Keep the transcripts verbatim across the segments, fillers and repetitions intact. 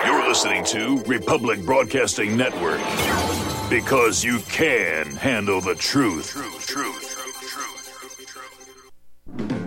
You're listening to Republic Broadcasting Network because you can handle the truth. Truth, truth, truth, truth, truth, truth.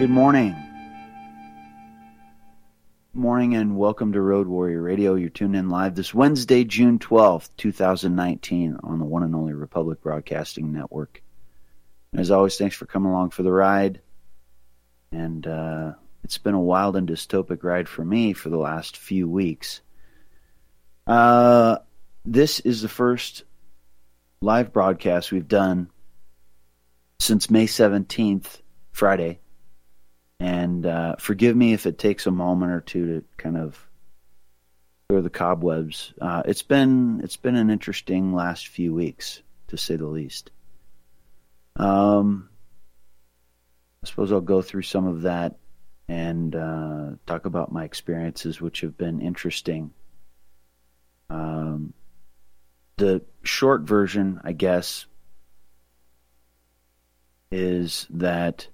Good morning. Good morning and welcome to Road Warrior Radio. You're tuned in live this Wednesday, June twelfth, twenty nineteen on the one and only Republic Broadcasting Network. And as always, thanks for coming along for the ride. And uh, it's been a wild and dystopic ride for me for the last few weeks. Uh, this is the first live broadcast we've done since May seventeenth, Friday. And uh, forgive me if it takes a moment or two to kind of clear the cobwebs. Uh, it's been it's been an interesting last few weeks, to say the least. Um, I suppose I'll go through some of that and uh, talk about my experiences, which have been interesting. Um, the short version, I guess, is that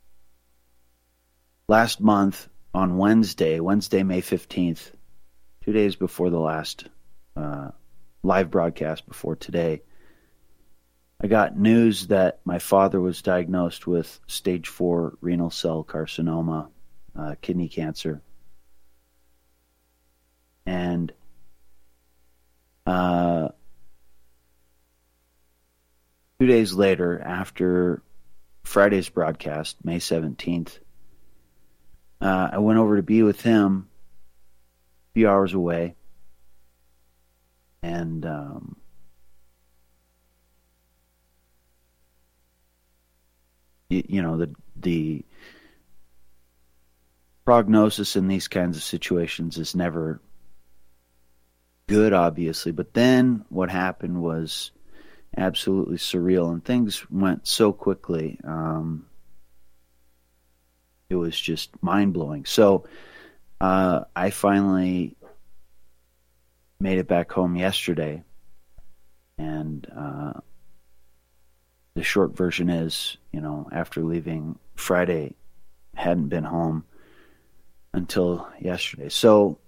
last month on Wednesday, Wednesday, May fifteenth, two days before the last uh, live broadcast before today, I got news that my father was diagnosed with stage four renal cell carcinoma, uh, kidney cancer. And uh, two days later, after Friday's broadcast, May seventeenth, Uh, I went over to be with him a few hours away, and um, you, you know, the the prognosis in these kinds of situations is never good, obviously, but then what happened was absolutely surreal, and things went so quickly. Um, It was just mind-blowing. So uh, I finally made it back home yesterday. And uh, the short version is, you know, after leaving Friday, hadn't been home until yesterday. So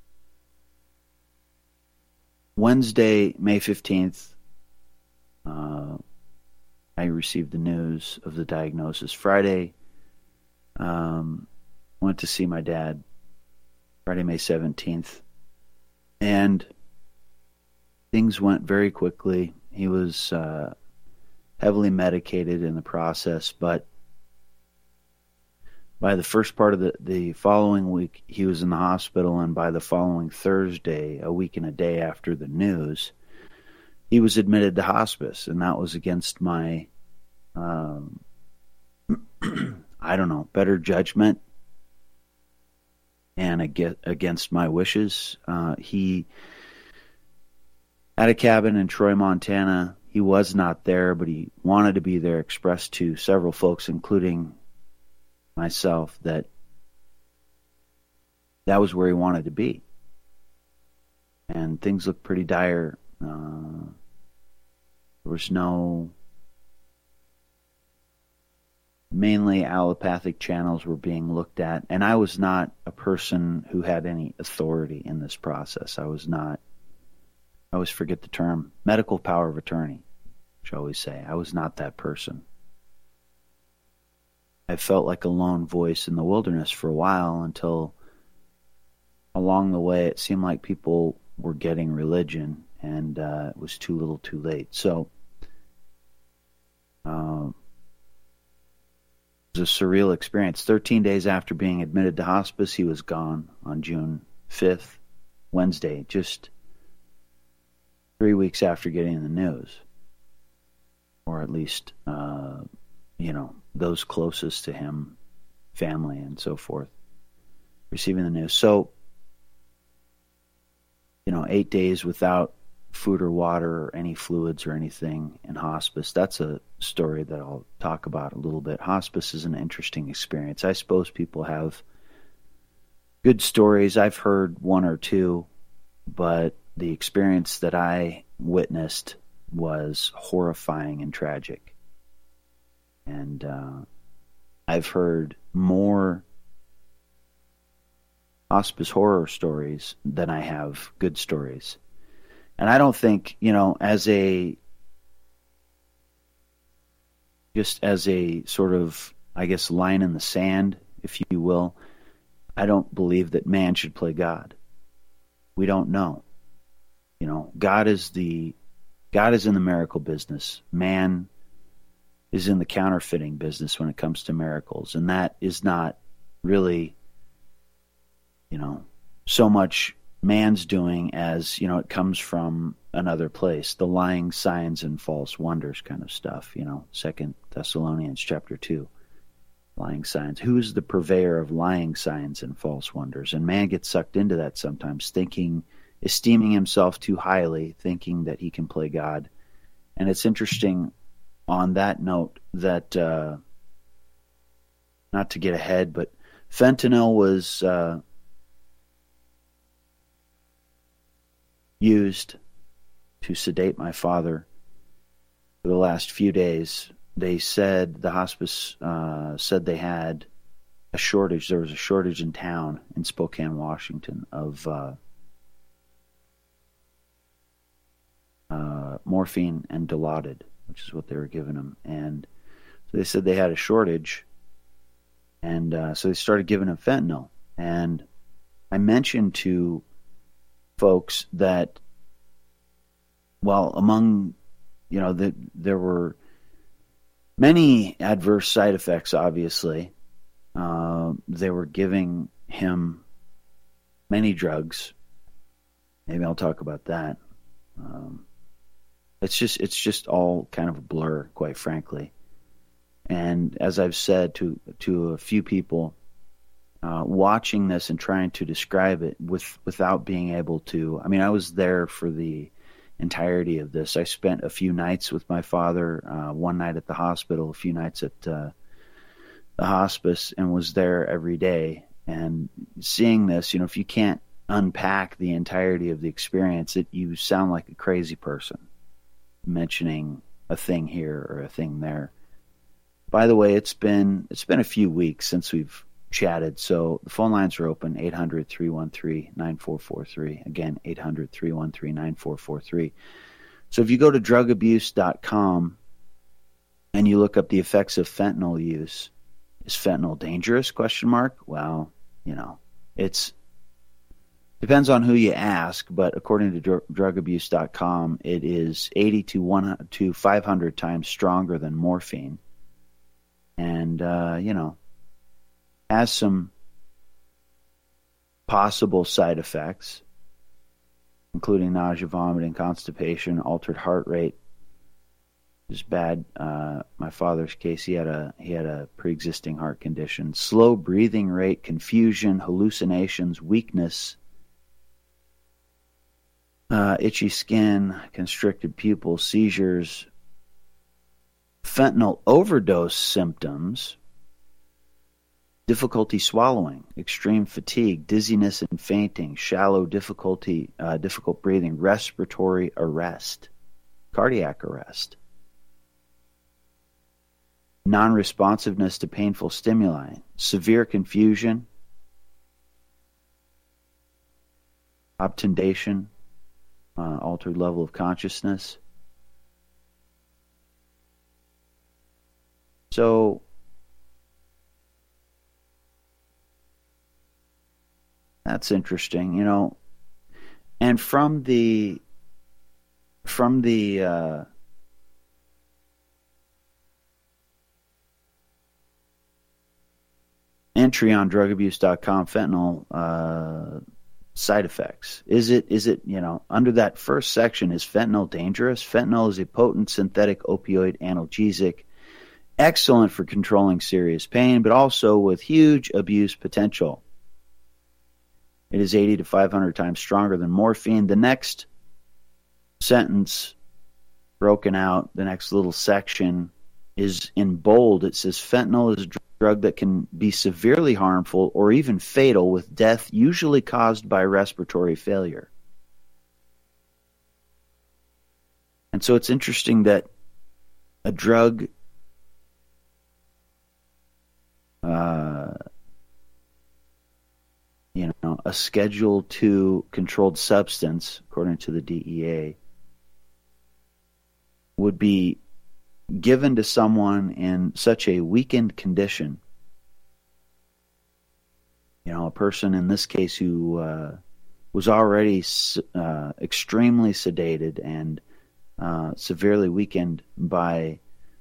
Wednesday, May fifteenth, uh, I received the news of the diagnosis. Friday, Um, went to see my dad Friday, May seventeenth, and things went very quickly. He was uh, heavily medicated in the process, but by the first part of the, the following week, he was in the hospital, and by the following Thursday, a week and a day after the news, he was admitted to hospice, and that was against my um, I don't know, better judgment and against my wishes. Uh, he had a cabin in Troy, Montana. He was not there, but he wanted to be there, expressed to several folks, including myself, that that was where he wanted to be. And things looked pretty dire. Uh, there was no... Mainly allopathic channels were being looked at, and I was not a person who had any authority in this process. I was not, I always forget the term, medical power of attorney, shall we say. I was not that person. I felt like a lone voice in the wilderness for a while until along the way it seemed like people were getting religion, and uh, it was too little too late. So, um, it was a surreal experience. thirteen days after being admitted to hospice, he was gone on June fifth, Wednesday, just three weeks after getting the news. Or at least, uh, you know, those closest to him, family and so forth, receiving the news. So, you know, eight days without food or water or any fluids or anything in hospice. That's a story that I'll talk about a little bit. Hospice is an interesting experience. I suppose people have good stories. I've heard one or two, but the experience that I witnessed was horrifying and tragic. And uh, I've heard more hospice horror stories than I have good stories. And I don't think, you know, as a, just as a sort of, I guess, line in the sand if you will. I don't believe that man should play God. We don't know. You know, God is the God is in the miracle business. Man is in the counterfeiting business when it comes to miracles, and that is not really, you know, so much man's doing as, you know, it comes from another place, the lying signs and false wonders kind of stuff, you know, Second Thessalonians chapter two, lying signs. Who is the purveyor of lying signs and false wonders? And man gets sucked into that sometimes, thinking, esteeming himself too highly, thinking that he can play God. And it's interesting on that note that, uh, not to get ahead, but fentanyl was uh, used to sedate my father for the last few days. They said, the hospice uh, said they had a shortage. There was a shortage in town in Spokane, Washington, of uh, uh, morphine and Dilaudid, which is what they were giving him. And so they said they had a shortage, and uh, so they started giving him fentanyl. And I mentioned to folks that, well, among, you know, the, there were many adverse side effects, obviously. Uh, they were giving him many drugs. Maybe I'll talk about that. Um, it's just it's just all kind of a blur, quite frankly. And as I've said to to a few people, uh, watching this and trying to describe it with without being able to, I mean, I was there for the entirety of this. I spent a few nights with my father, uh, one night at the hospital, a few nights at uh, the hospice, and was there every day. And seeing this, you know, if you can't unpack the entirety of the experience, it you sound like a crazy person mentioning a thing here or a thing there. By the way, it's been it's been a few weeks since we've chatted, so the phone lines are open, eight hundred, three one three, nine four four three. Again, eight hundred, three one three, nine four four three. So if you go to drug abuse dot com and you look up the effects of fentanyl use, is fentanyl dangerous? Question mark. Well, you know, it's depends on who you ask, but according to dr- drug abuse dot com, it is eighty to one hundred to five hundred times stronger than morphine. And, uh, you know, has some possible side effects, including nausea, vomiting, constipation, altered heart rate. Is bad. Uh, my father's case, he had a he had a pre-existing heart condition. Slow breathing rate, confusion, hallucinations, weakness, uh, itchy skin, constricted pupils, seizures. Fentanyl overdose symptoms: difficulty swallowing, extreme fatigue, dizziness and fainting, shallow difficulty, uh, difficult breathing, respiratory arrest, cardiac arrest, non-responsiveness to painful stimuli, severe confusion, obtundation, uh, altered level of consciousness. So, that's interesting, you know. And from the from the uh, entry on drug abuse dot com, fentanyl uh, side effects. Is it is it you know, under that first section, is fentanyl dangerous? Fentanyl is a potent synthetic opioid analgesic, excellent for controlling serious pain, but also with huge abuse potential. It is eighty to five hundred times stronger than morphine. The next sentence, broken out, the next little section is in bold. It says, fentanyl is a drug that can be severely harmful or even fatal, with death usually caused by respiratory failure. And so it's interesting that a drug Uh, you know, a Schedule two controlled substance, according to the D E A, would be given to someone in such a weakened condition know, a person in this case who uh, was already uh, extremely sedated and uh, severely weakened by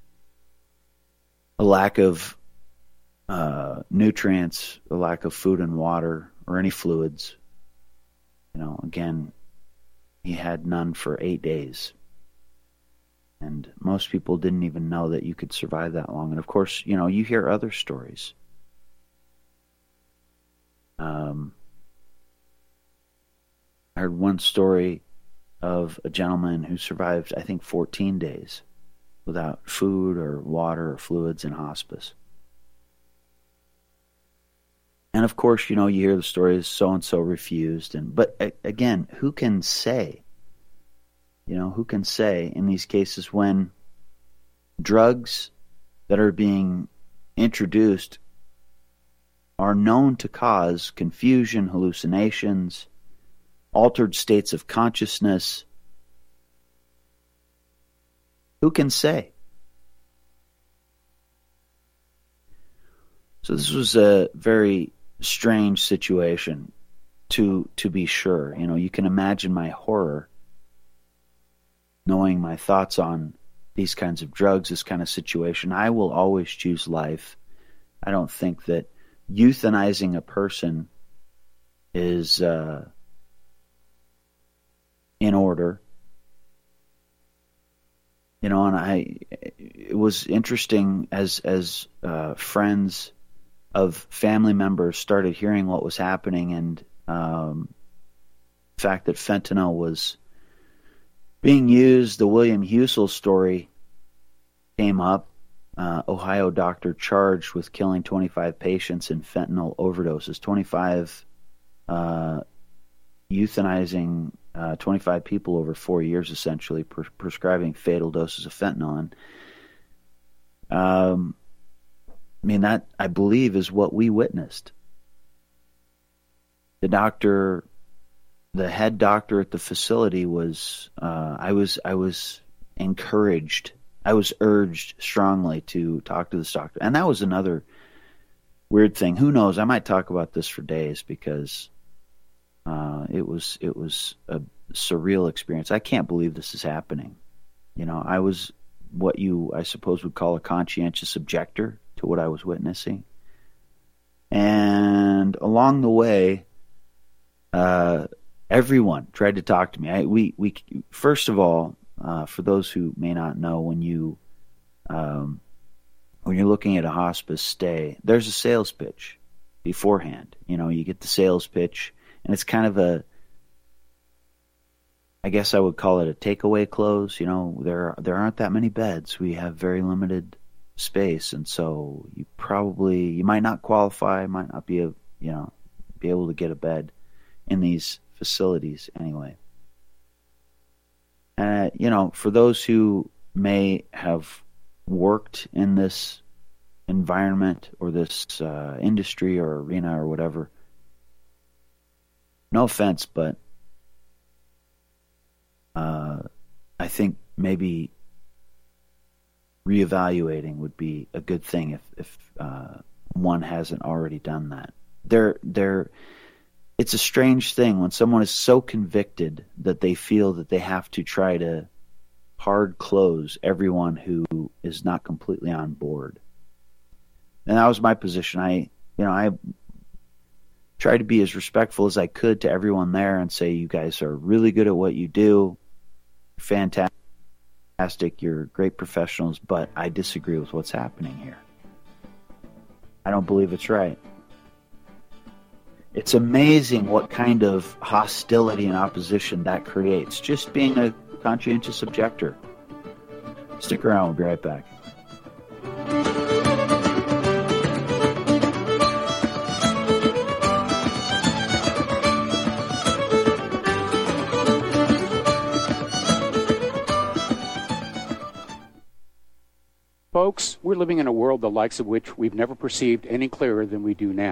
a lack of uh, nutrients, a lack of food and water or any fluids. You know, again, he had none for eight days. And most people didn't even know that you could survive that long. And of course, you know, you hear other stories. Um, I heard one story of a gentleman who survived, I think, fourteen days without food or water or fluids in hospice. And of course, you know, you hear the stories, so-and-so refused. And but again, who can say? You know, who can say in these cases when drugs that are being introduced are known to cause confusion, hallucinations, altered states of consciousness? Who can say? So this was a very strange situation, to to be sure. You know, you can imagine my horror knowing my thoughts on these kinds of drugs, this kind of situation. I will always choose life. I don't think that euthanizing a person is uh, in order. You know, and I, it was interesting as as uh, friends of family members started hearing what was happening, and um, the fact that fentanyl was being used. The William Husel story came up. Uh, Ohio doctor charged with killing twenty-five patients in fentanyl overdoses. twenty-five uh, euthanizing uh, twenty-five people over four years, essentially pre- prescribing fatal doses of fentanyl. And um, I mean, that, I believe, is what we witnessed. The doctor, the head doctor at the facility was, uh, I was, I was encouraged, I was urged strongly to talk to this doctor. And that was another weird thing. Who knows? I might talk about this for days because uh, it was, it was a surreal experience. I can't believe this is happening. You know, I was what you, I suppose, would call a conscientious objector to what I was witnessing. And along the way, uh, everyone tried to talk to me. I, we, we, first of all, uh, for those who may not know, when you, um, when you're looking at a hospice stay, there's a sales pitch beforehand. You know, you get the sales pitch, and it's kind of a, I guess I would call it a takeaway close. You know, there there aren't that many beds. We have very limited space, and so you probably, you might not qualify, might not be a, you know, be able to get a bed in these facilities anyway. Uh, you know, for those who may have worked in this environment or this uh, industry or arena or whatever, no offense, but uh, I think maybe reevaluating would be a good thing if if uh, one hasn't already done that. There, there. It's a strange thing when someone is so convicted that they feel that they have to try to hard close everyone who is not completely on board. And that was my position. I, you know, I tried to be as respectful as I could to everyone there and say, you guys are really good at what you do, fantastic, you're great professionals, but I disagree with what's happening here. I don't believe it's right. It's amazing what kind of hostility and opposition that creates, just being a conscientious objector. Stick around, we'll be right back. Folks, we're living in a world the likes of which we've never perceived any clearer than we do now.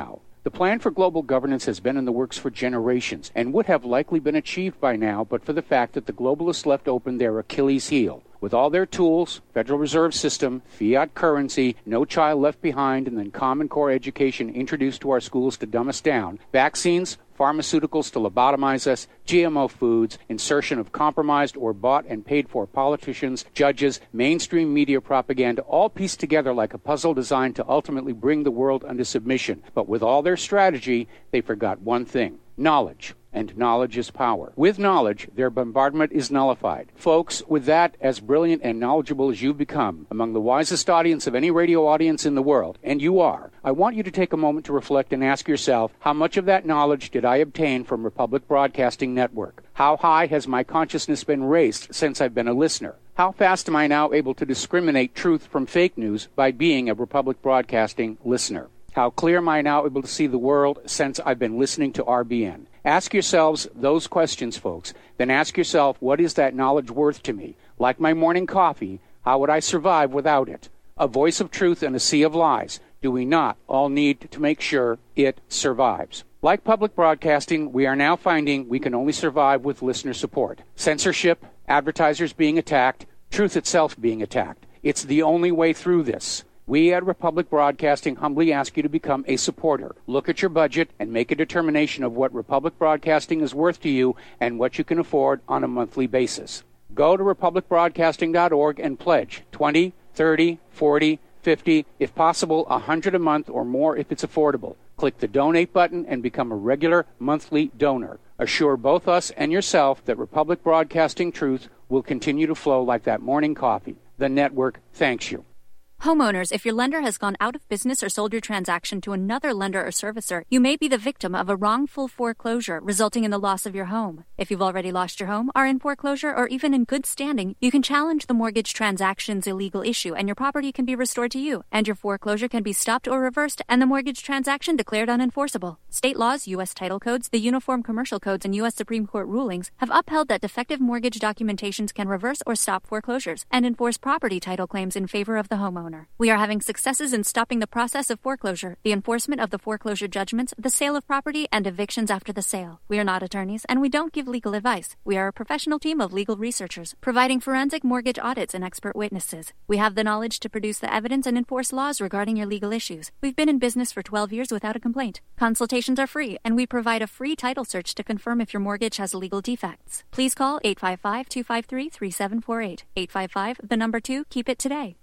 The plan for global governance has been in the works for generations and would have likely been achieved by now but for the fact that the globalists left open their Achilles heel. With all their tools, Federal Reserve System, fiat currency, no child left behind, and then Common Core education introduced to our schools to dumb us down, vaccines, pharmaceuticals to lobotomize us, G M O foods, insertion of compromised or bought and paid for politicians, judges, mainstream media propaganda, all pieced together like a puzzle designed to ultimately bring the world under submission. But with all their strategy, they forgot one thing: knowledge. And knowledge is power. With knowledge, their bombardment is nullified. Folks, with that, as brilliant and knowledgeable as you've become, among the wisest audience of any radio audience in the world, and you are, I want you to take a moment to reflect and ask yourself, how much of that knowledge did I obtain from Republic Broadcasting Network? How high has my consciousness been raised since I've been a listener? How fast am I now able to discriminate truth from fake news by being a Republic Broadcasting listener? How clear am I now able to see the world since I've been listening to R B N? Ask yourselves those questions, folks. Then ask yourself, what is that knowledge worth to me? Like my morning coffee, how would I survive without it? A voice of truth in a sea of lies. Do we not all need to make sure it survives? Like public broadcasting, we are now finding we can only survive with listener support. Censorship, advertisers being attacked, truth itself being attacked. It's the only way through this. We at Republic Broadcasting humbly ask you to become a supporter. Look at your budget and make a determination of what Republic Broadcasting is worth to you and what you can afford on a monthly basis. Go to republic broadcasting dot org and pledge twenty, thirty, forty, fifty, if possible one hundred a month or more if it's affordable. Click the donate button and become a regular monthly donor. Assure both us and yourself that Republic Broadcasting truth will continue to flow like that morning coffee. The network thanks you. Homeowners, if your lender has gone out of business or sold your transaction to another lender or servicer, you may be the victim of a wrongful foreclosure resulting in the loss of your home. If you've already lost your home, are in foreclosure, or even in good standing, you can challenge the mortgage transaction's illegal issue and your property can be restored to you, and your foreclosure can be stopped or reversed and the mortgage transaction declared unenforceable. State laws, U S title codes, the Uniform Commercial Codes, and U S Supreme Court rulings have upheld that defective mortgage documentations can reverse or stop foreclosures and enforce property title claims in favor of the homeowner. We are having successes in stopping the process of foreclosure, the enforcement of the foreclosure judgments, the sale of property, and evictions after the sale. We are not attorneys, and we don't give legal advice. We are a professional team of legal researchers, providing forensic mortgage audits and expert witnesses. We have the knowledge to produce the evidence and enforce laws regarding your legal issues. We've been in business for twelve years without a complaint. Consultations are free, and we provide a free title search to confirm if your mortgage has legal defects. Please call eight five five, two five three, three seven four eight. eight five five, the number two, keep it today.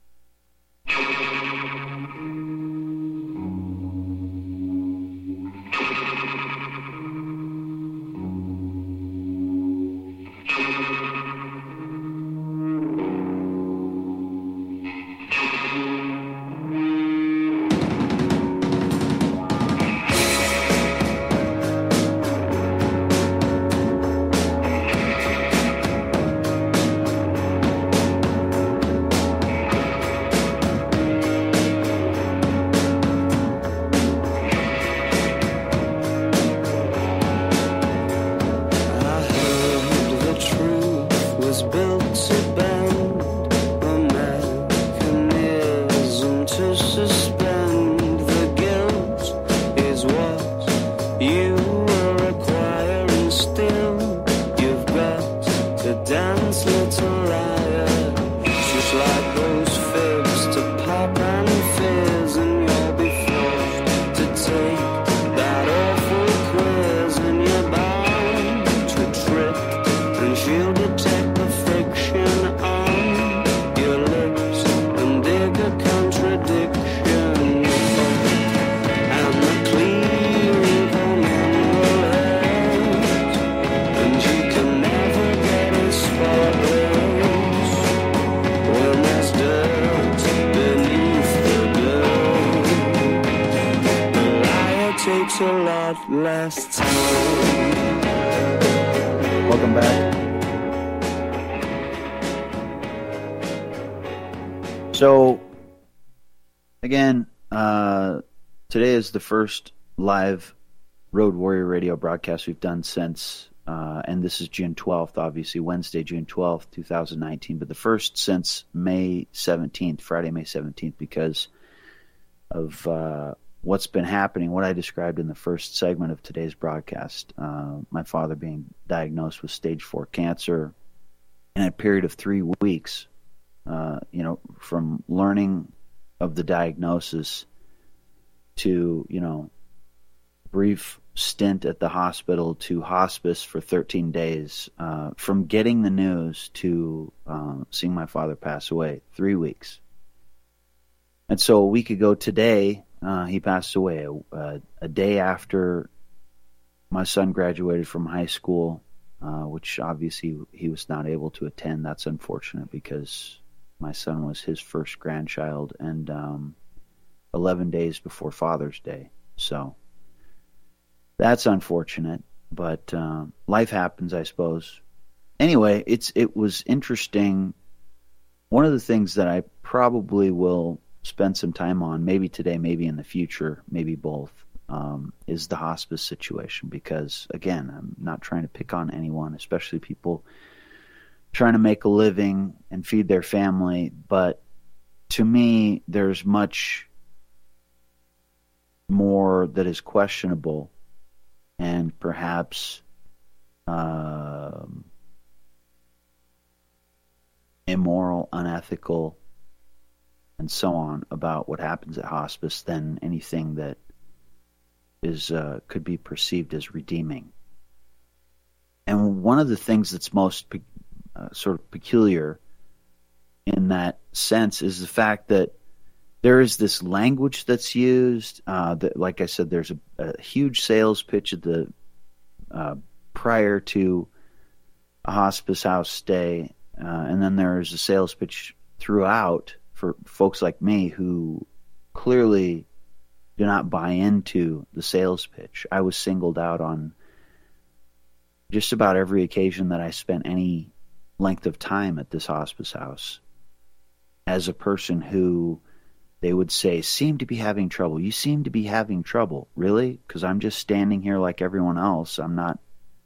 Welcome back. So, again, uh, today is the first live Road Warrior Radio broadcast we've done since, uh, and this is June twelfth, obviously, Wednesday, June twelfth, twenty nineteen, but the first since May seventeenth, Friday, May seventeenth, because of uh, what's been happening, what I described in the first segment of today's broadcast, uh, my father being diagnosed with stage four cancer in a period of three weeks, uh, you know, from learning of the diagnosis to, you know, brief stint at the hospital to hospice for thirteen days, uh, from getting the news to uh, seeing my father pass away, three weeks. And so a week ago today, uh, he passed away, a, a day after my son graduated from high school, uh, which obviously he was not able to attend. That's unfortunate because my son was his first grandchild, and um, eleven days before Father's Day. So that's unfortunate, but uh, life happens, I suppose. Anyway, it's it was interesting. One of the things that I probably will spend some time on, maybe today, maybe in the future, maybe both, um, is the hospice situation. Because, again, I'm not trying to pick on anyone, especially people trying to make a living and feed their family. But to me, there's much more that is questionable and perhaps uh, immoral, unethical, and so on about what happens at hospice than anything that is uh, could be perceived as redeeming. And one of the things that's most pe- uh, sort of peculiar in that sense is the fact that there is this language that's used. Uh, that, like I said, there's a, a huge sales pitch at the uh, prior to a hospice house stay, uh, and then there's a sales pitch throughout for folks like me who clearly do not buy into the sales pitch. I was singled out on just about every occasion that I spent any length of time at this hospice house as a person who they would say, seem to be having trouble. You seem to be having trouble. Really? Because I'm just standing here like everyone else. I'm not,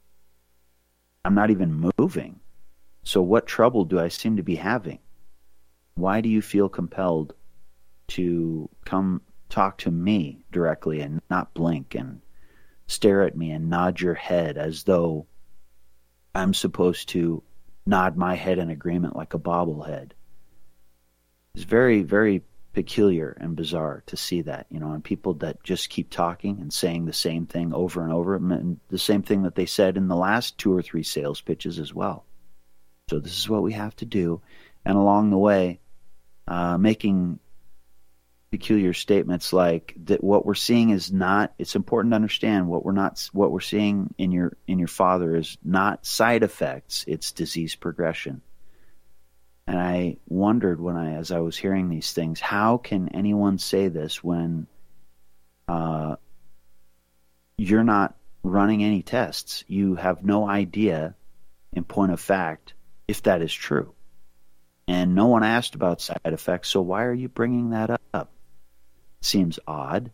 I'm not even moving. So what trouble do I seem to be having? Why do you feel compelled to come talk to me directly and not blink and stare at me and nod your head as though I'm supposed to nod my head in agreement like a bobblehead? It's very, very peculiar and bizarre to see that, you know, and people that just keep talking and saying the same thing over and over, and the same thing that they said in the last two or three sales pitches as well. So this is what we have to do. And along the way, uh, making peculiar statements like that what we're seeing is not, it's important to understand what we're not, what we're seeing in your, in your father is not side effects, it's disease progression. And I wondered when I, as I was hearing these things, how can anyone say this when uh, you're not running any tests? You have no idea, in point of fact, if that is true. And no one asked about side effects, so why are you bringing that up? Seems odd.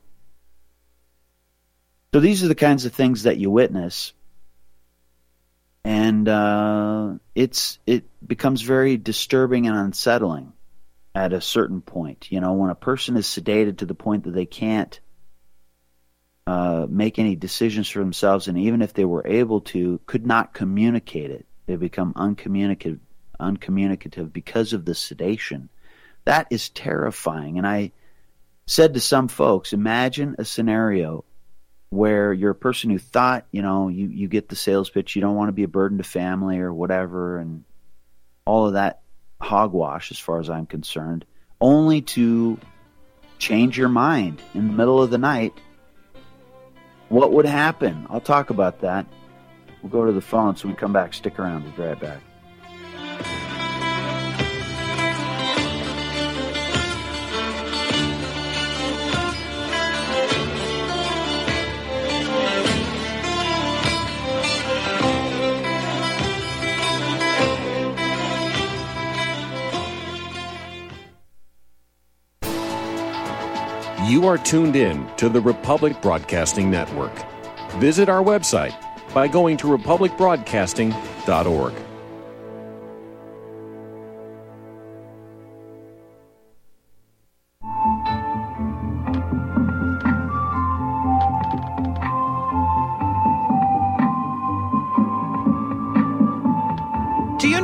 So these are the kinds of things that you witness. And uh, it's it becomes very disturbing and unsettling at a certain point. You know, when a person is sedated to the point that they can't uh, make any decisions for themselves, and even if they were able to, could not communicate it. They become uncommunicative, uncommunicative because of the sedation. That is terrifying. And I said to some folks, imagine a scenario where you're a person who thought, you know, you, you get the sales pitch, you don't want to be a burden to family or whatever, and all of that hogwash as far as I'm concerned, only to change your mind in the middle of the night. What would happen? I'll talk about that. We'll go to the phone, so when we come back, stick around. We'll be right back. You are tuned in to the Republic Broadcasting Network. Visit our website by going to republic broadcasting dot org.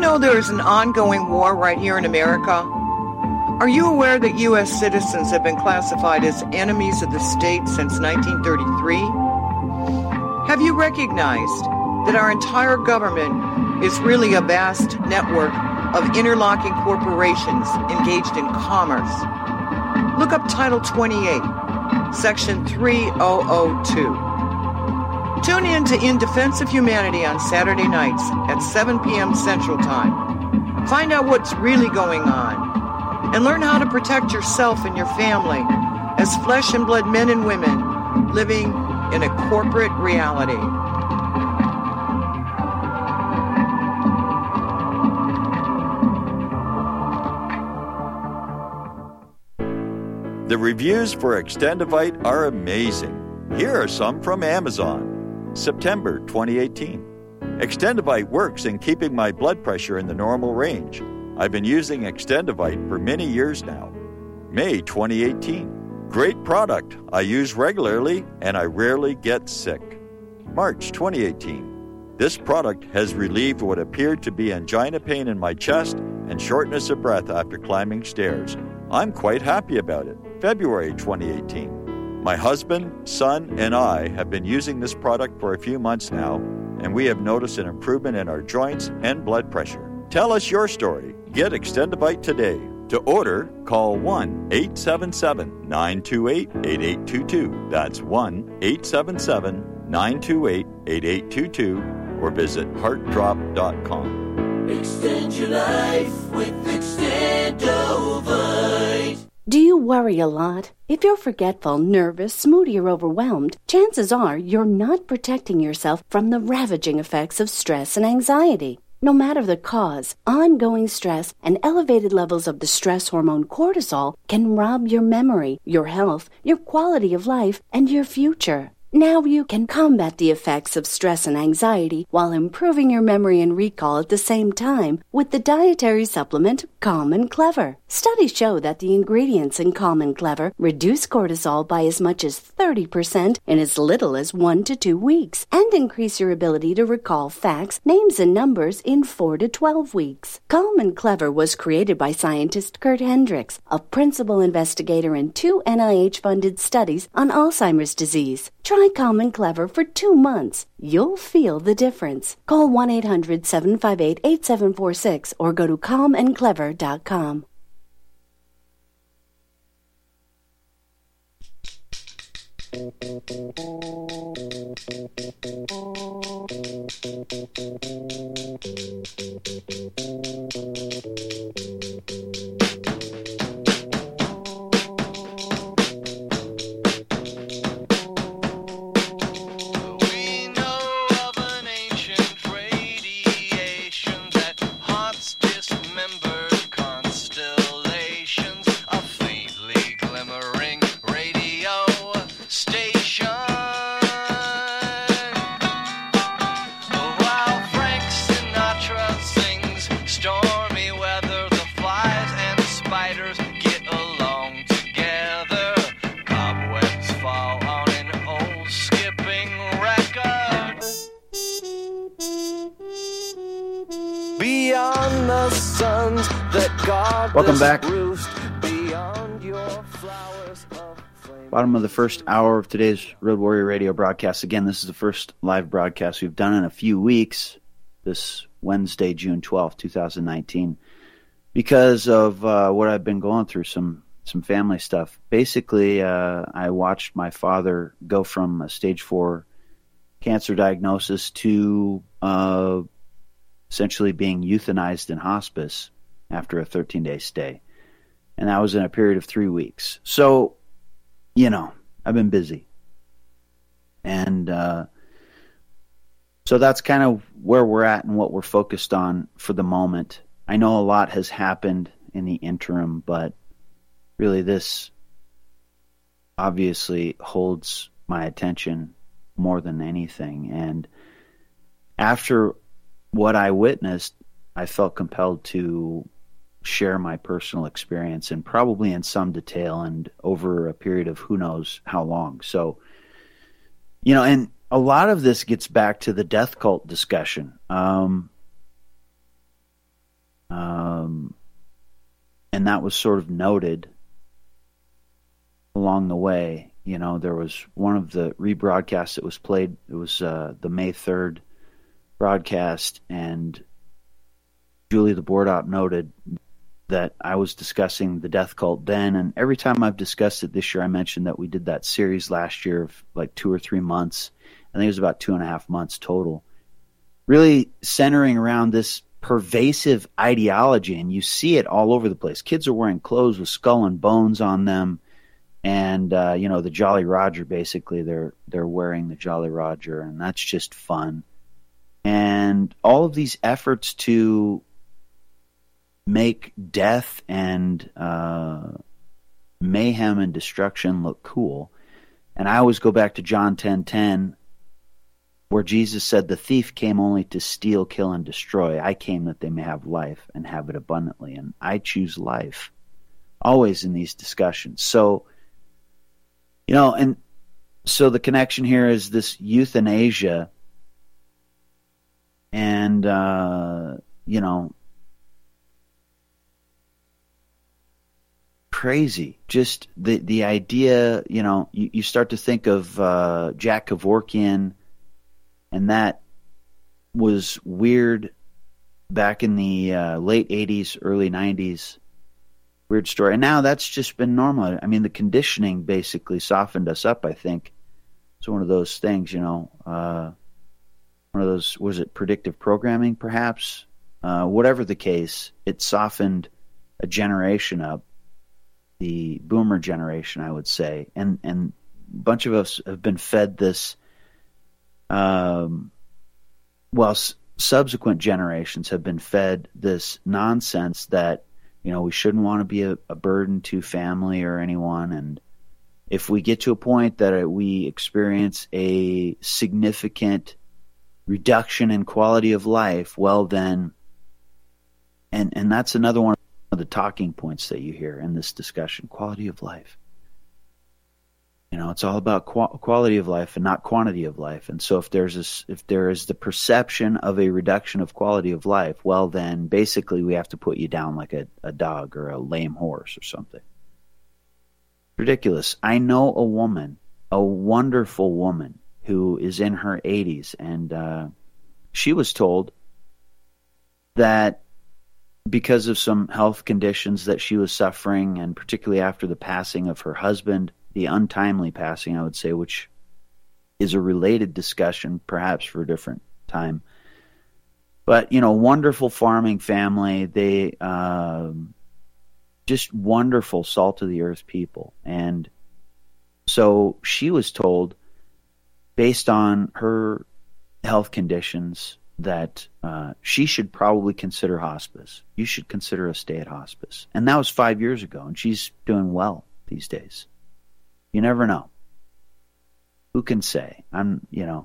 know there is an ongoing war right here in America? Are you aware that U S citizens have been classified as enemies of the state since nineteen thirty-three? Have you recognized that our entire government is really a vast network of interlocking corporations engaged in commerce? Look up Title twenty-eight, Section three thousand two. Tune in to In Defense of Humanity on Saturday nights at seven p.m. Central Time. Find out what's really going on and learn how to protect yourself and your family as flesh and blood men and women living in a corporate reality. The reviews for Extendivite are amazing. Here are some from Amazon. September twenty eighteen. Extendivite works in keeping my blood pressure in the normal range. I've been using Extendivite for many years now. May twenty eighteen. Great product. I use regularly and I rarely get sick. March twenty eighteen. This product has relieved what appeared to be angina pain in my chest and shortness of breath after climbing stairs. I'm quite happy about it. February twenty eighteen. My husband, son, and I have been using this product for a few months now, and we have noticed an improvement in our joints and blood pressure. Tell us your story. Get Extendivite today. To order, call one eight seven seven, nine two eight, eight eight two two. That's one eight seven seven, nine two eight, eight eight two two, or visit heart drop dot com. Extend your life with Extendivite. Do you worry a lot? If you're forgetful, nervous, moody, or overwhelmed, chances are you're not protecting yourself from the ravaging effects of stress and anxiety. No matter the cause, ongoing stress and elevated levels of the stress hormone cortisol can rob your memory, your health, your quality of life, and your future. Now you can combat the effects of stress and anxiety while improving your memory and recall at the same time with the dietary supplement Calm and Clever. Studies show that the ingredients in Calm and Clever reduce cortisol by as much as thirty percent in as little as one to two weeks and increase your ability to recall facts, names, and numbers in four to twelve weeks. Calm and Clever was created by scientist Kurt Hendricks, a principal investigator in two N I H-funded studies on Alzheimer's disease. Try Calm and Clever for two months. You'll feel the difference. Call one eight hundred, seven five eight, eight seven four six or go to calm and clever dot com. Welcome back. Bottom of the first hour of today's Road Warrior Radio broadcast. Again, this is the first live broadcast we've done in a few weeks, this Wednesday, June twelfth, twenty nineteen, because of uh, what I've been going through, some some family stuff. Basically, uh, I watched my father go from a stage four cancer diagnosis to uh, essentially being euthanized in hospice after a thirteen-day stay. And that was in a period of three weeks. So, you know, I've been busy. And uh, so that's kind of where we're at and what we're focused on for the moment. I know a lot has happened in the interim, but really this obviously holds my attention more than anything. And after what I witnessed, I felt compelled to share my personal experience, and probably in some detail and over a period of who knows how long. So, you know, and a lot of this gets back to the death cult discussion. Um, Um, and that was sort of noted along the way. You know, there was one of the rebroadcasts that was played. It was uh, the May third broadcast, and Julie the board op noted that I was discussing the death cult then, and every time I've discussed it this year, I mentioned that we did that series last year of like two or three months. I think it was about two and a half months total, really centering around this pervasive ideology, and you see it all over the place. Kids are wearing clothes with skull and bones on them, and uh, you know, the Jolly Roger, basically they're they're wearing the Jolly Roger, and that's just fun. And all of these efforts to make death and uh, mayhem and destruction look cool. And I always go back to John ten ten, where Jesus said, "The thief came only to steal, kill, and destroy. I came that they may have life and have it abundantly." And I choose life, always in these discussions. So, you know, and so the connection here is this euthanasia, and, uh, you know, crazy. Just the the idea, you know, you, you start to think of uh, Jack Kevorkian, and that was weird back in the uh, late eighties, early nineties. Weird story. And now that's just been normal. I mean, the conditioning basically softened us up, I think. It's one of those things, you know, uh, one of those, was it predictive programming, perhaps? Uh, whatever the case, it softened a generation up. The boomer generation, I would say, and and a bunch of us have been fed this. Um, well, s- subsequent generations have been fed this nonsense that, you know, we shouldn't want to be a, a burden to family or anyone, and if we get to a point that we experience a significant reduction in quality of life, well then, and and that's another one of the talking points that you hear in this discussion: quality of life. You know, it's all about qu- quality of life and not quantity of life. And so if there's a, if there is the perception of a reduction of quality of life, well then basically we have to put you down like a, a dog or a lame horse or something. Ridiculous. I know a woman, a wonderful woman, who is in her eighties, and uh, she was told that because of some health conditions that she was suffering, and particularly after the passing of her husband, the untimely passing, I would say, which is a related discussion, perhaps for a different time. But, you know, wonderful farming family. They, uh, just wonderful, salt of the earth people. And so she was told, based on her health conditions, that uh, she should probably consider hospice. You should consider a stay at hospice. And that was five years ago, and she's doing well these days. You never know. Who can say? I'm, you know,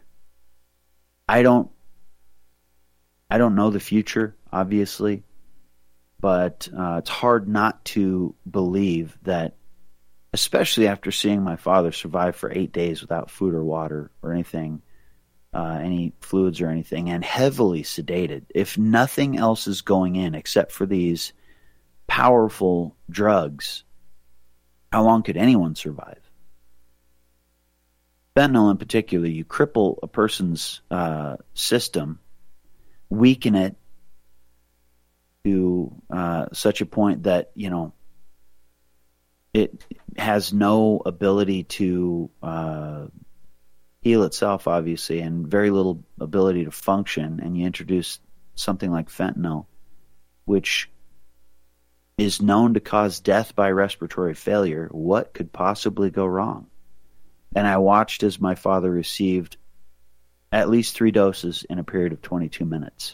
I don't, I don't know the future, obviously, but uh, it's hard not to believe that, especially after seeing my father survive for eight days without food or water or anything, Uh, any fluids or anything, and heavily sedated. If nothing else is going in except for these powerful drugs, how long could anyone survive? Fentanyl in particular, you cripple a person's uh, system, weaken it to uh, such a point that, you know, it has no ability to uh, heal itself, obviously, and very little ability to function, and you introduce something like fentanyl, which is known to cause death by respiratory failure. What could possibly go wrong? And I watched as my father received at least three doses in a period of twenty-two minutes.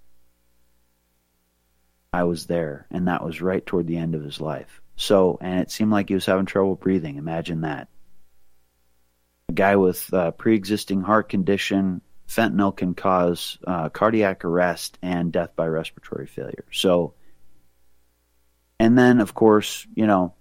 I was there, and that was right toward the end of his life. So, and it seemed like he was having trouble breathing. Imagine that. A guy with uh, pre-existing heart condition, fentanyl can cause uh, cardiac arrest and death by respiratory failure. So, and then, of course, you know,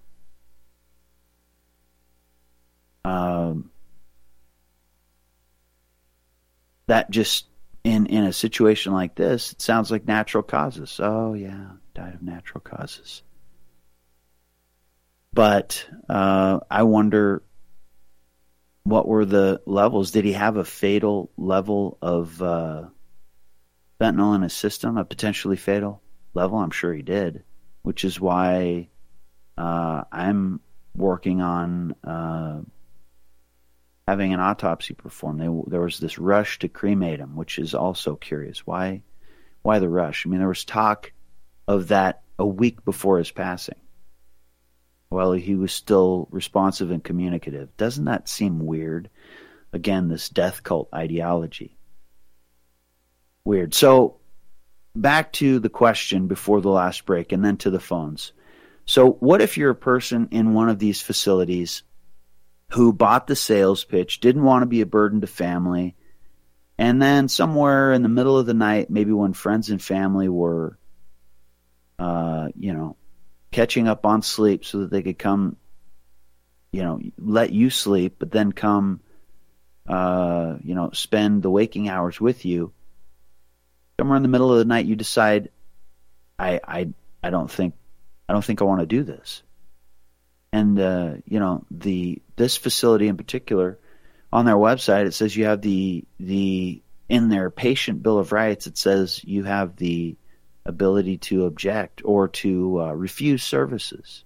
um, that just in, in a situation like this, it sounds like natural causes. Oh, yeah, died of natural causes. But uh, I wonder, what were the levels? Did he have a fatal level of uh, fentanyl in his system, a potentially fatal level? I'm sure he did, which is why uh, I'm working on uh, having an autopsy performed. They, there was this rush to cremate him, which is also curious. Why, why the rush? I mean, there was talk of that a week before his passing. Well, he was still responsive and communicative. Doesn't that seem weird? Again, this death cult ideology. Weird. So, back to the question before the last break and then to the phones. So, what if you're a person in one of these facilities who bought the sales pitch, didn't want to be a burden to family, and then somewhere in the middle of the night, maybe when friends and family were, uh, you know, catching up on sleep so that they could come, you know, let you sleep, but then come, uh, you know, spend the waking hours with you. Somewhere in the middle of the night, you decide, I, I, I don't think, I don't think I want to do this. And uh, you know, the this facility in particular, on their website, it says you have the the in their patient bill of rights, it says you have the ability to object or to uh, refuse services.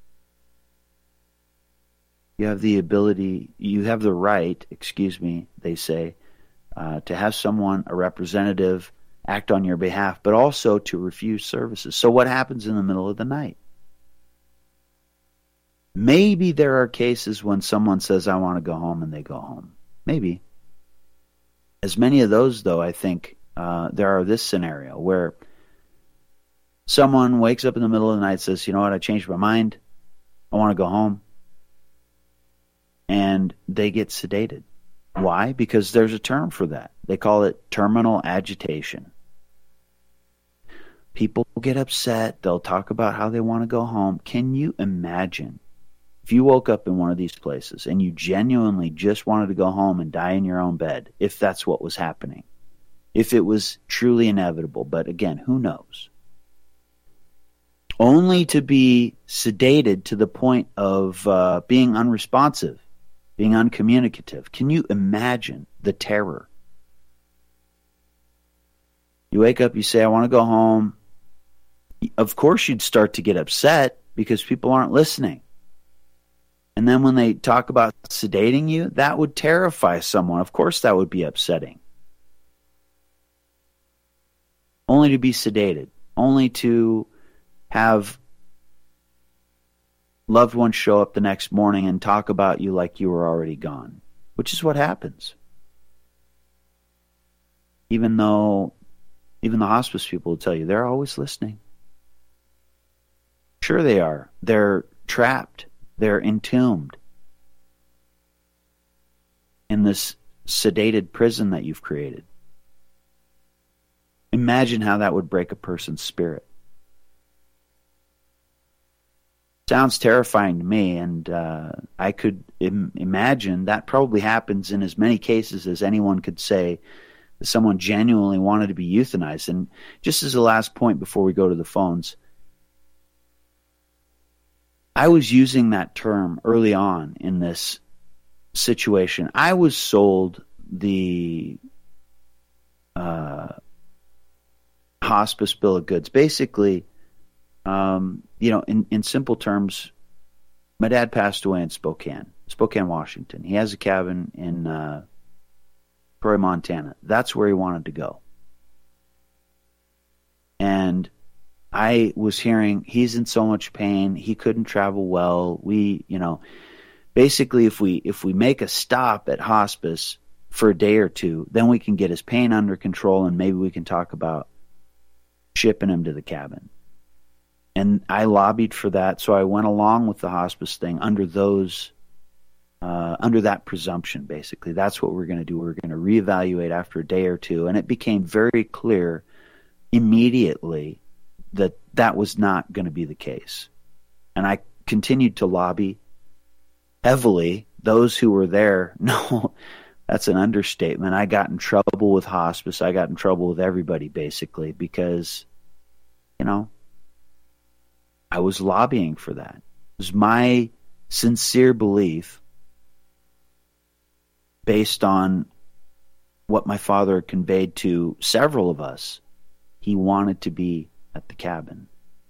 You have the ability, you have the right, excuse me, they say, uh, to have someone, a representative, act on your behalf, but also to refuse services. So what happens in the middle of the night? Maybe there are cases when someone says, I want to go home, and they go home. Maybe. As many of those, though, I think uh, there are this scenario where someone wakes up in the middle of the night and says, you know what, I changed my mind. I want to go home. And they get sedated. Why? Because there's a term for that. They call it terminal agitation. People get upset. They'll talk about how they want to go home. Can you imagine if you woke up in one of these places and you genuinely just wanted to go home and die in your own bed, if that's what was happening, if it was truly inevitable? But again, who knows? Only to be sedated to the point of uh, being unresponsive, being uncommunicative. Can you imagine the terror? You wake up, you say, I want to go home. Of course you'd start to get upset because people aren't listening. And then when they talk about sedating you, that would terrify someone. Of course that would be upsetting. Only to be sedated. Only to have loved ones show up the next morning and talk about you like you were already gone, which is what happens. Even though, even the hospice people will tell you they're always listening. Sure they are. They're trapped. They're entombed in this sedated prison that you've created. Imagine how that would break a person's spirit. Sounds terrifying to me, and uh, I could im- imagine that probably happens in as many cases as anyone could say that someone genuinely wanted to be euthanized. And just as a last point before we go to the phones, I was using that term early on in this situation. I was sold the uh, hospice bill of goods. Basically, um, you know, in, in simple terms, my dad passed away in Spokane, Spokane, Washington. He has a cabin in uh, Troy, Montana. That's where he wanted to go. And I was hearing he's in so much pain, he couldn't travel well. We, you know, basically if we if we make a stop at hospice for a day or two, then we can get his pain under control and maybe we can talk about shipping him to the cabin. And I lobbied for that, so I went along with the hospice thing under those uh, under that presumption, basically. That's what we're going to do. We're going to reevaluate after a day or two. And it became very clear immediately that that was not going to be the case. And I continued to lobby heavily. Those who were there know that's an understatement. I got in trouble with hospice. I got in trouble with everybody, basically, because, you know, I was lobbying for that. It was my sincere belief, based on what my father had conveyed to several of us. He wanted to be at the cabin.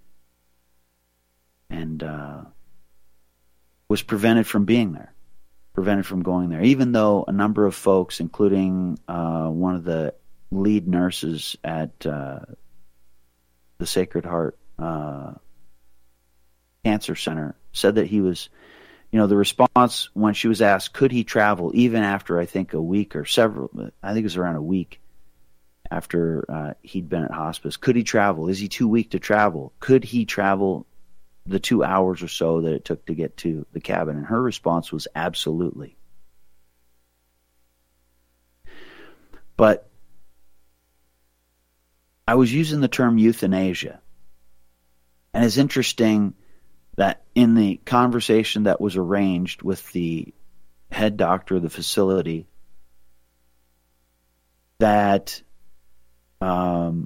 And uh, was prevented from being there. Prevented from going there, even though a number of folks, including uh, one of the lead nurses at uh, the Sacred Heart uh, Cancer Center, said that he was, you know, the response when she was asked, could he travel, even after, I think, a week or several, I think it was around a week after uh, he'd been at hospice, could he travel? Is he too weak to travel? Could he travel the two hours or so that it took to get to the cabin? And her response was absolutely. But I was using the term euthanasia. And it's interesting that in the conversation that was arranged with the head doctor of the facility, that um,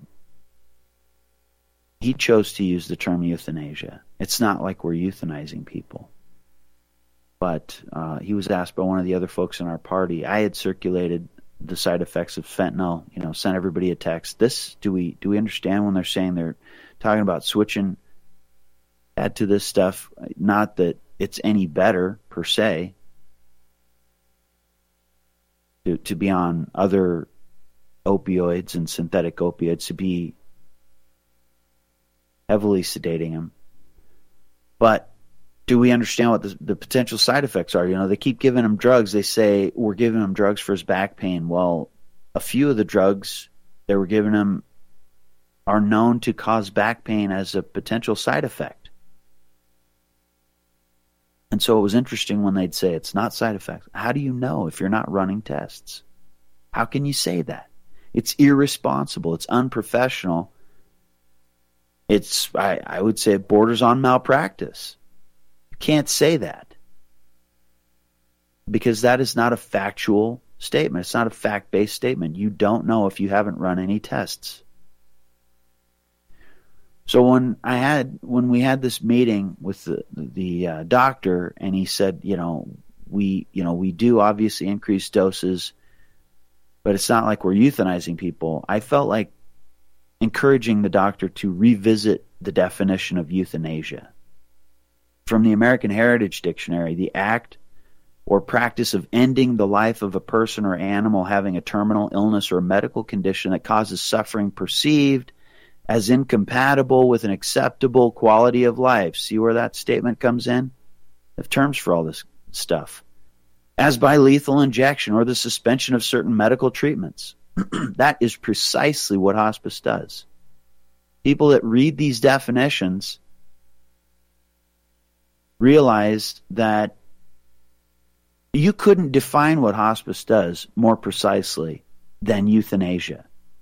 he chose to use the term euthanasia. It's not like we're euthanizing people. But uh, he was asked by one of the other folks in our party. I had circulated the side effects of fentanyl, you know, sent everybody a text. This, do we do we understand when they're saying they're talking about switching add to this stuff? Not that it's any better, per se, to, to be on other opioids and synthetic opioids, to be heavily sedating him. But do we understand what the, the potential side effects are? You know, they keep giving him drugs. They say, we're giving him drugs for his back pain. Well, a few of the drugs they were giving him are known to cause back pain as a potential side effect. And so it was interesting when they'd say it's not side effects. How do you know if you're not running tests? How can you say that? It's irresponsible. It's unprofessional. It's, I, I would say it borders on malpractice. You can't say that, because that is not a factual statement. It's not a fact-based statement. You don't know if you haven't run any tests. So when I had when we had this meeting with the the uh, doctor, and he said, you know, we you know we do obviously increase doses, but it's not like we're euthanizing people. I felt like encouraging the doctor to revisit the definition of euthanasia. From the American Heritage Dictionary, the act or practice of ending the life of a person or animal having a terminal illness or a medical condition that causes suffering perceived as incompatible with an acceptable quality of life. See where that statement comes in? They have terms for all this stuff. As by lethal injection or the suspension of certain medical treatments. That is precisely what hospice does. People that read these definitions realize that you couldn't define what hospice does more precisely than euthanasia.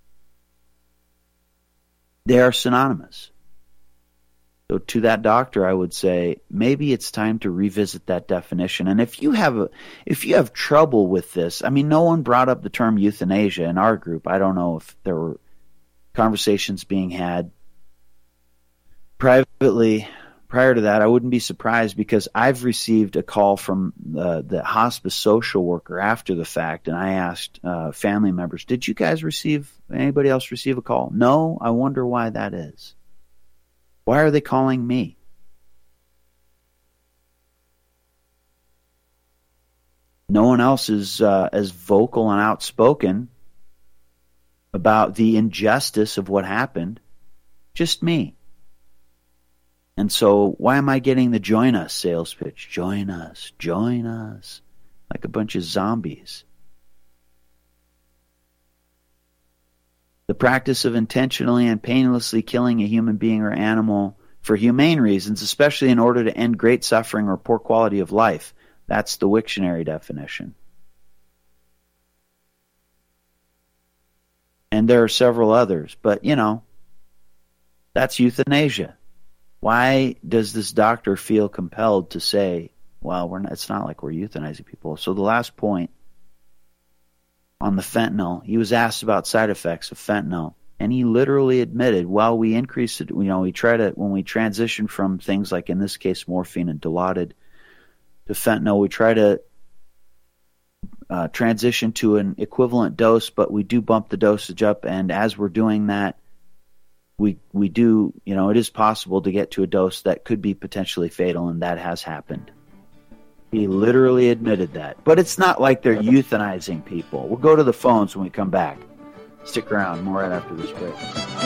They are synonymous. So to that doctor, I would say maybe it's time to revisit that definition. And if you have a, if you have trouble with this, I mean, no one brought up the term euthanasia in our group. I don't know if there were conversations being had privately prior to that. I wouldn't be surprised, because I've received a call from uh, the hospice social worker after the fact, and I asked uh, family members, did you guys receive, anybody else receive a call? No? I wonder why that is. Why are they calling me? No one else is uh, as vocal and outspoken about the injustice of what happened. Just me. And so why am I getting the join us sales pitch? Join us, join us, like a bunch of zombies. The practice of intentionally and painlessly killing a human being or animal for humane reasons, especially in order to end great suffering or poor quality of life. That's the Wiktionary definition. And there are several others, but, you know, that's euthanasia. Why does this doctor feel compelled to say, well, we're not, it's not like we're euthanizing people? So the last point on the fentanyl. He was asked about side effects of fentanyl, and he literally admitted, well, we increased it. You know, we try to, when we transition from things like, in this case, morphine and Dilaudid to fentanyl, we try to uh, transition to an equivalent dose, but we do bump the dosage up, and as we're doing that, we we do, you know, it is possible to get to a dose that could be potentially fatal, and that has happened. He literally admitted that. But it's not like they're euthanizing people. We'll go to the phones when we come back. Stick around. More right after this break.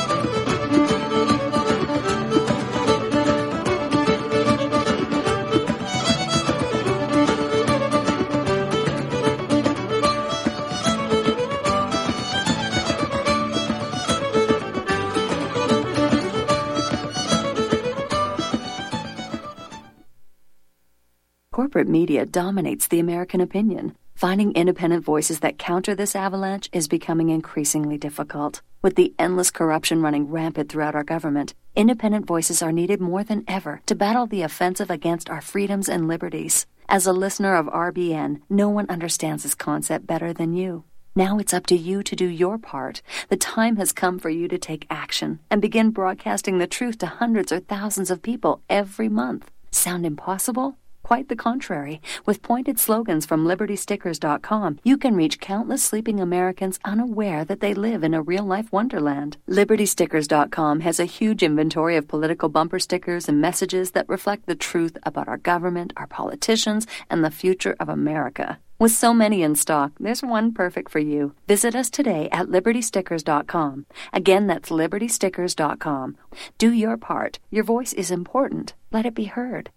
Corporate media dominates the American opinion. Finding independent voices that counter this avalanche is becoming increasingly difficult. With the endless corruption running rampant throughout our government, independent voices are needed more than ever to battle the offensive against our freedoms and liberties. As a listener of R B N, no one understands this concept better than you. Now it's up to you to do your part. The time has come for you to take action and begin broadcasting the truth to hundreds or thousands of people every month. Sound impossible? Quite the contrary. With pointed slogans from Liberty Stickers dot com, you can reach countless sleeping Americans unaware that they live in a real-life wonderland. Liberty Stickers dot com has a huge inventory of political bumper stickers and messages that reflect the truth about our government, our politicians, and the future of America. With so many in stock, there's one perfect for you. Visit us today at Liberty Stickers dot com. Again, that's Liberty Stickers dot com. Do your part. Your voice is important. Let it be heard.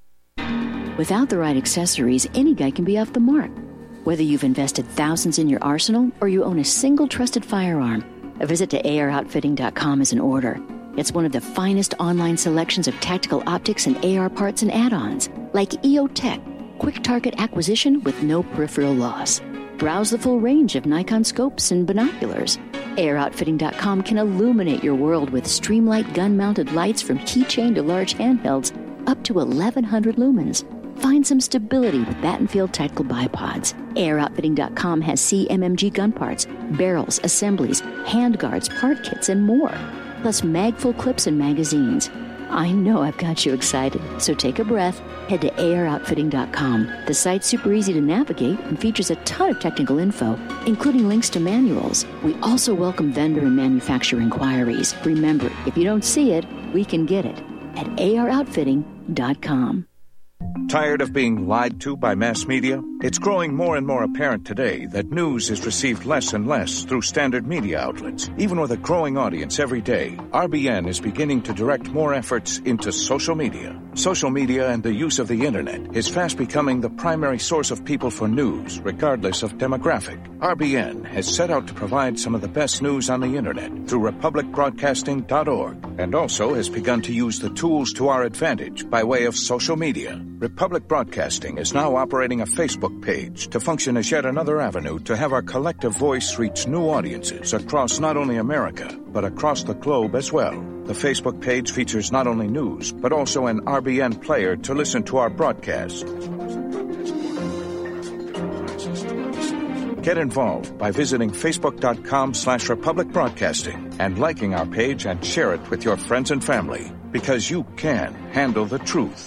Without the right accessories, any guy can be off the mark. Whether you've invested thousands in your arsenal or you own a single trusted firearm, a visit to A R outfitting dot com is in order. It's one of the finest online selections of tactical optics and A R parts and add-ons, like E O Tech, quick target acquisition with no peripheral loss. Browse the full range of Nikon scopes and binoculars. A R outfitting dot com can illuminate your world with Streamlight gun-mounted lights from keychain to large handhelds up to eleven hundred lumens. Find some stability with Battenfield Tactical Bipods. A R outfitting dot com has C M M G gun parts, barrels, assemblies, handguards, part kits, and more. Plus mag-full clips and magazines. I know I've got you excited, so take a breath. Head to A R outfitting dot com. The site's super easy to navigate and features a ton of technical info, including links to manuals. We also welcome vendor and manufacturer inquiries. Remember, if you don't see it, we can get it at A R outfitting dot com. Tired of being lied to by mass media? It's growing more and more apparent today that news is received less and less through standard media outlets. Even with a growing audience every day, R B N is beginning to direct more efforts into social media. Social media and the use of the internet is fast becoming the primary source of people for news, regardless of demographic. R B N has set out to provide some of the best news on the internet through republic broadcasting dot org, and also has begun to use the tools to our advantage by way of social media. Republic Broadcasting is now operating a Facebook page to function as yet another avenue to have our collective voice reach new audiences across not only America, but across the globe as well. The Facebook page features not only news, but also an R B N player to listen to our broadcast. Get involved by visiting facebook.com slash Republic Broadcasting and liking our page and share it with your friends and family, because you can handle the truth.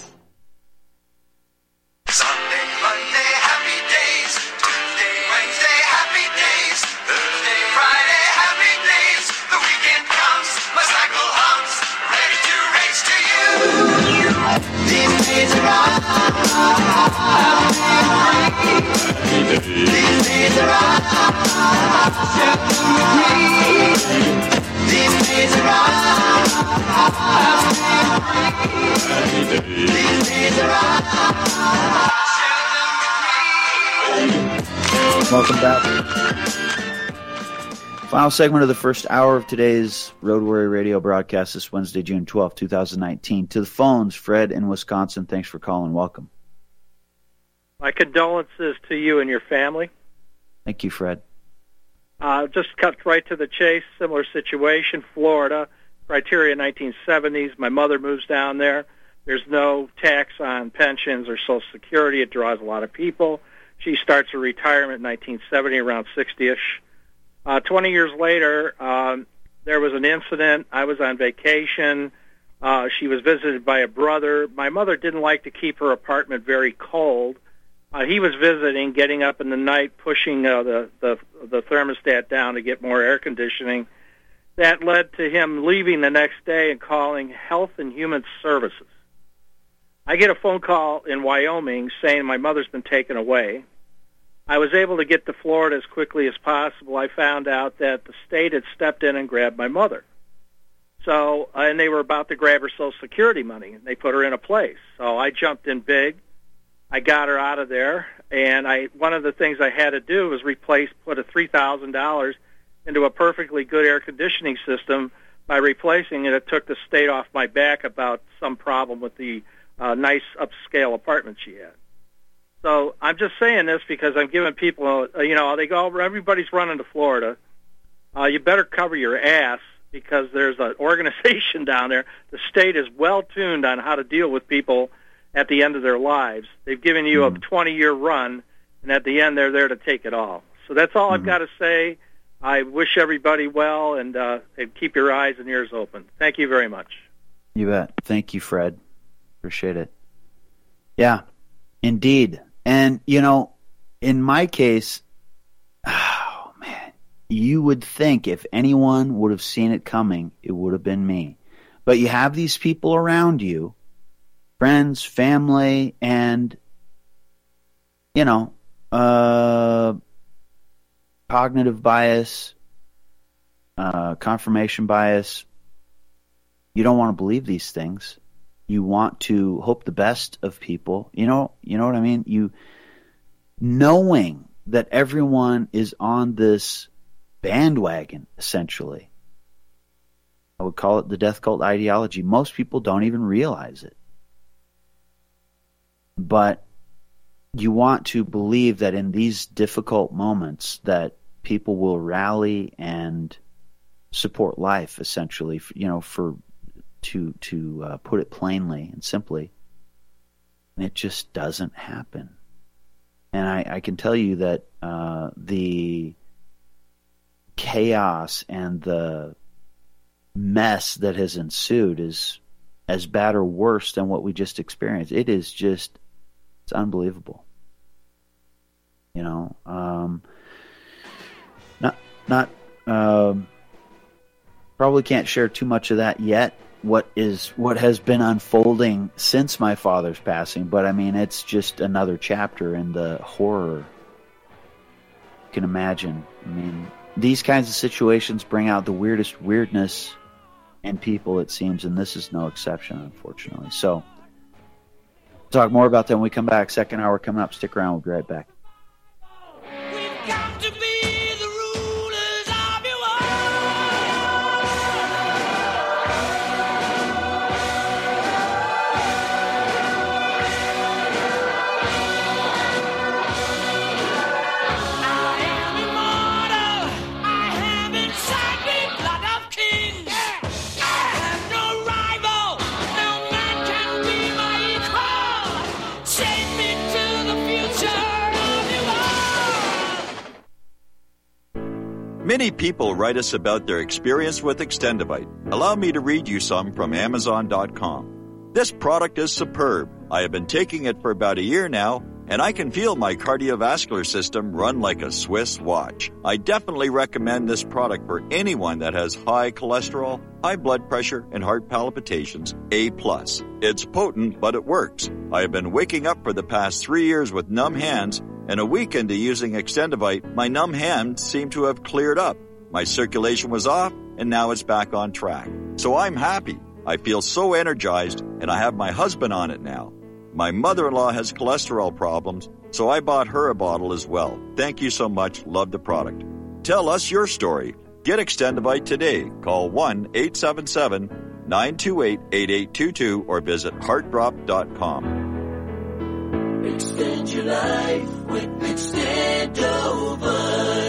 Welcome back. Final segment of the first hour of today's Road Warrior Radio broadcast this Wednesday, June twelfth, twenty nineteen. To the phones, Fred in Wisconsin. Thanks for calling. Welcome. My condolences to you and your family. Thank you, Fred. Uh, just cut right to the chase. Similar situation, Florida. Criteria nineteen seventies. My mother moves down there. There's no tax on pensions or Social Security. It draws a lot of people. She starts her retirement in nineteen seventy, around sixty-ish. Uh, twenty years later, um, there was an incident. I was on vacation. Uh, she was visited by a brother. My mother didn't like to keep her apartment very cold. Uh, he was visiting, getting up in the night, pushing uh, the, the the thermostat down to get more air conditioning. That led to him leaving the next day and calling Health and Human Services. I get a phone call in Wyoming saying my mother's been taken away. I was able to get to Florida as quickly as possible. I found out that the state had stepped in and grabbed my mother. So, uh, and they were about to grab her Social Security money, and they put her in a place. So I jumped in big. I got her out of there, and I one of the things I had to do was replace, put a three thousand dollars into a perfectly good air conditioning system by replacing it. It took the state off my back about some problem with the uh, nice upscale apartment she had. So I'm just saying this because I'm giving people, uh, you know, they go, everybody's running to Florida. Uh, you better cover your ass because there's an organization down there. The state is well tuned on how to deal with people at the end of their lives. They've given you mm-hmm. a twenty-year run, and at the end they're there to take it all. So that's all mm-hmm. I've got to say. I wish everybody well, and, uh, and keep your eyes and ears open. Thank you very much. You bet. Thank you, Fred. Appreciate it. Yeah, indeed. And, you know, in my case, oh, man, you would think if anyone would have seen it coming, it would have been me. But you have these people around you, friends, family, and, you know, uh, cognitive bias, uh, confirmation bias. You don't want to believe these things. You want to hope the best of people. You know, you know what I mean? You knowing that everyone is on this bandwagon, essentially. I would call it the death cult ideology. Most people don't even realize it. But you want to believe that in these difficult moments that people will rally and support life, essentially, you know, for to to uh, put it plainly and simply. And it just doesn't happen. And I, I can tell you that uh, the chaos and the mess that has ensued is as bad or worse than what we just experienced. It is just, it's unbelievable. You know, um, not, not, um, probably can't share too much of that yet. What is, what has been unfolding since my father's passing, but I mean, it's just another chapter in the horror. You can imagine. I mean, these kinds of situations bring out the weirdest weirdness in people, it seems, and this is no exception, unfortunately. So, talk more about that when we come back. Second hour coming up. Stick around. We'll be right back. Many people write us about their experience with Extendivite. Allow me to read you some from Amazon dot com. This product is superb. I have been taking it for about a year now, and I can feel my cardiovascular system run like a Swiss watch. I definitely recommend this product for anyone that has high cholesterol, high blood pressure, and heart palpitations, A plus. It's potent, but it works. I have been waking up for the past three years with numb hands, and a week into using Extendivite, my numb hands seem to have cleared up. My circulation was off, and now it's back on track. So I'm happy. I feel so energized, and I have my husband on it now. My mother-in-law has cholesterol problems, so I bought her a bottle as well. Thank you so much. Love the product. Tell us your story. Get Extendivite today. Call one eight seven seven, nine two eight, eight eight two two or visit heart drop dot com. Extend your life with Extendovite.